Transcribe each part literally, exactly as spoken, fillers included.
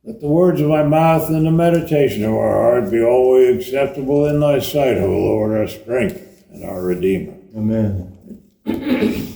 Let the words of my mouth and the meditation of our heart be always acceptable in thy sight, O Lord, our strength and our Redeemer. Amen. The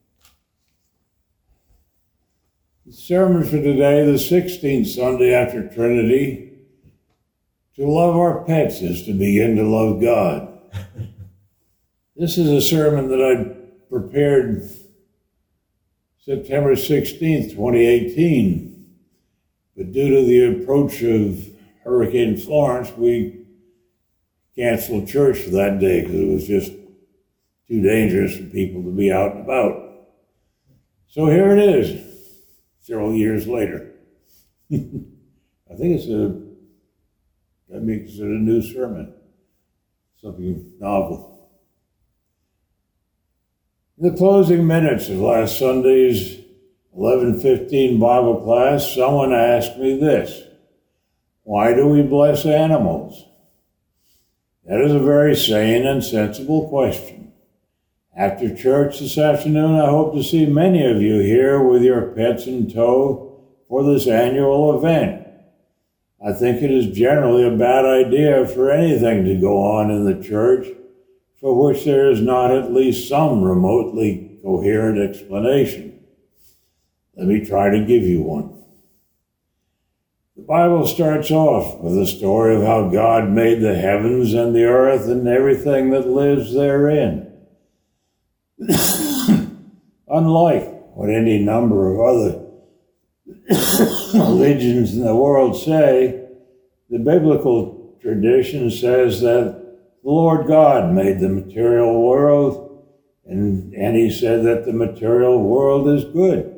sermon for today, the sixteenth Sunday after Trinity. To love our pets is to begin to love God. This is a sermon that I prepared September sixteenth, twenty eighteen. But due to the approach of Hurricane Florence, we canceled church for that day because it was just too dangerous for people to be out and about. So here it is, several years later. I think it's a, that makes it a new sermon, something novel. In the closing minutes of last Sunday's eleven fifteen Bible class, someone asked me this: why do we bless animals? That is a very sane and sensible question. After church this afternoon, I hope to see many of you here with your pets in tow for this annual event. I think it is generally a bad idea for anything to go on in the church for which there is not at least some remotely coherent explanation. Let me try to give you one. The Bible starts off with a story of how God made the heavens and the earth and everything that lives therein. Unlike what any number of other religions in the world say, the biblical tradition says that the Lord God made the material world, and, and he said that the material world is good.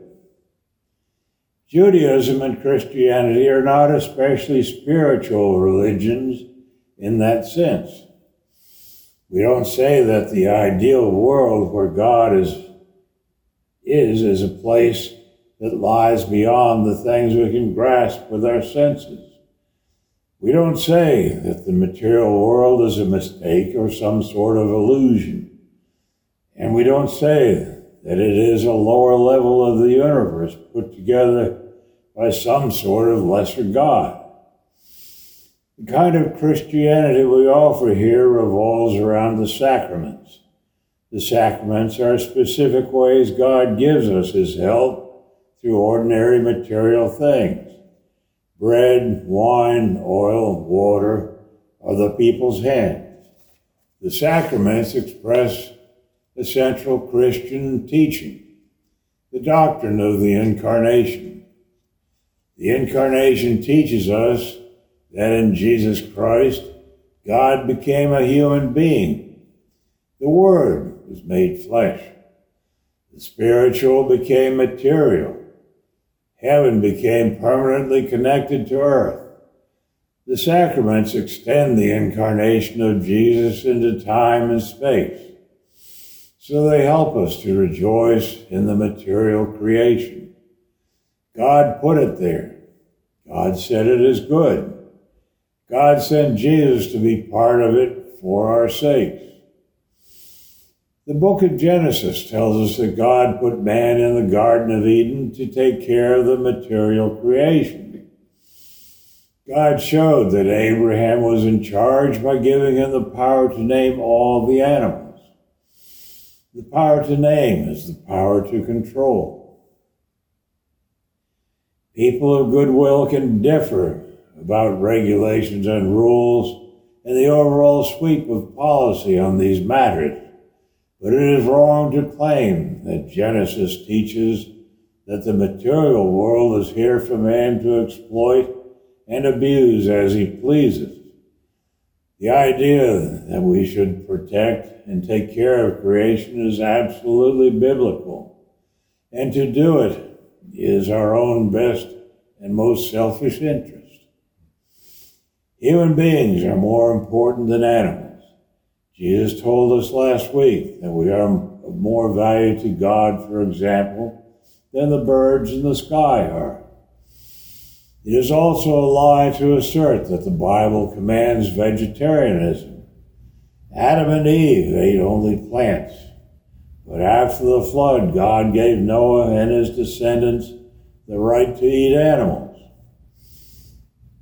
Judaism and Christianity are not especially spiritual religions in that sense. We don't say that the ideal world where God is, is, is a place that lies beyond the things we can grasp with our senses. We don't say that the material world is a mistake or some sort of illusion. And we don't say that it is a lower level of the universe put together by some sort of lesser God. The kind of Christianity we offer here revolves around the sacraments. The sacraments are specific ways God gives us his help through ordinary material things. Bread, wine, oil, water are the people's hands. The sacraments express the central Christian teaching, the doctrine of the Incarnation. The Incarnation teaches us that in Jesus Christ, God became a human being. The Word was made flesh. The spiritual became material. Heaven became permanently connected to earth. The sacraments extend the incarnation of Jesus into time and space, so they help us to rejoice in the material creation. God put it there. God said it is good. God sent Jesus to be part of it for our sakes. The book of Genesis tells us that God put man in the Garden of Eden to take care of the material creation. God showed that Abraham was in charge by giving him the power to name all the animals. The power to name is the power to control. People of goodwill can differ about regulations and rules and the overall sweep of policy on these matters, but it is wrong to claim that Genesis teaches that the material world is here for man to exploit and abuse as he pleases. The idea that we should protect and take care of creation is absolutely biblical, and to do it is our own best and most selfish interest. Human beings are more important than animals. Jesus told us last week that we are of more value to God, for example, than the birds in the sky are. It is also a lie to assert that the Bible commands vegetarianism. Adam and Eve ate only plants. But after the flood, God gave Noah and his descendants the right to eat animals.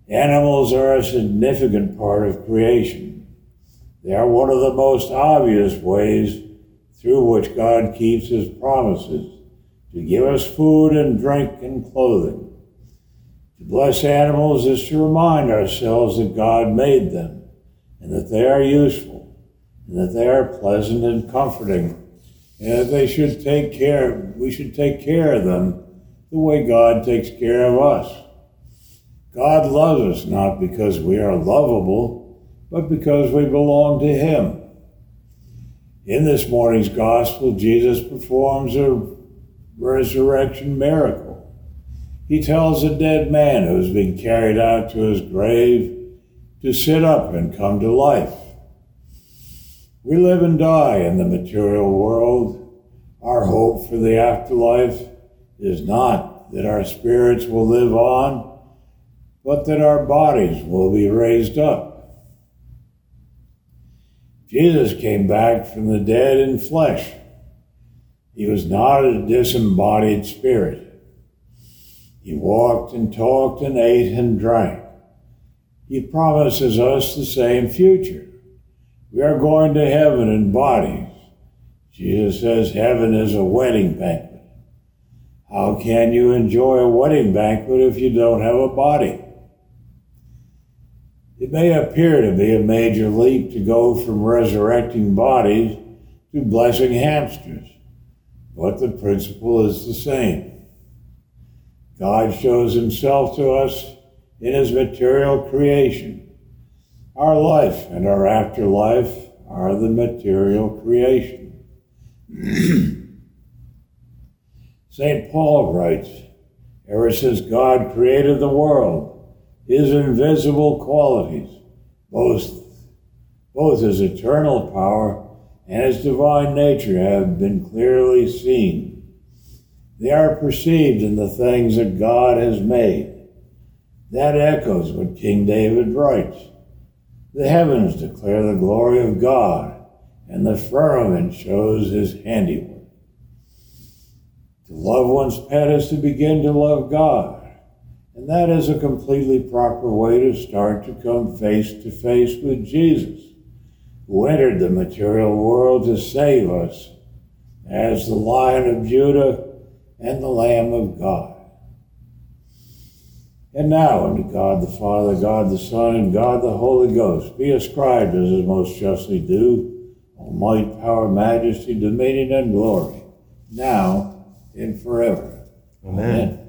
Animals are a significant part of creation. They are one of the most obvious ways through which God keeps his promises to give us food and drink and clothing. To bless animals is to remind ourselves that God made them, and that they are useful, and that they are pleasant and comforting, and that they should take care, we should take care of them the way God takes care of us. God loves us not because we are lovable, but because we belong to him. In this morning's gospel, Jesus performs a resurrection miracle. He tells a dead man who has been carried out to his grave to sit up and come to life. We live and die in the material world. Our hope for the afterlife is not that our spirits will live on, but that our bodies will be raised up. Jesus came back from the dead in flesh. He was not a disembodied spirit. He walked and talked and ate and drank. He promises us the same future. We are going to heaven in bodies. Jesus says heaven is a wedding banquet. How can you enjoy a wedding banquet if you don't have a body? It may appear to be a major leap to go from resurrecting bodies to blessing hamsters, but the principle is the same. God shows himself to us in his material creation. Our life and our afterlife are the material creation. Saint Paul writes, ever since God created the world, his invisible qualities, both, both his eternal power and his divine nature, have been clearly seen. They are perceived in the things that God has made. That echoes what King David writes. The heavens declare the glory of God, and the firmament shows his handiwork. To love one's pet is to begin to love God, and that is a completely proper way to start to come face to face with Jesus, who entered the material world to save us as the Lion of Judah and the Lamb of God. And now unto God the Father, God the Son, and God the Holy Ghost be ascribed as is most justly due, all might, power, majesty, dominion, and glory, now and forever. Amen. Amen.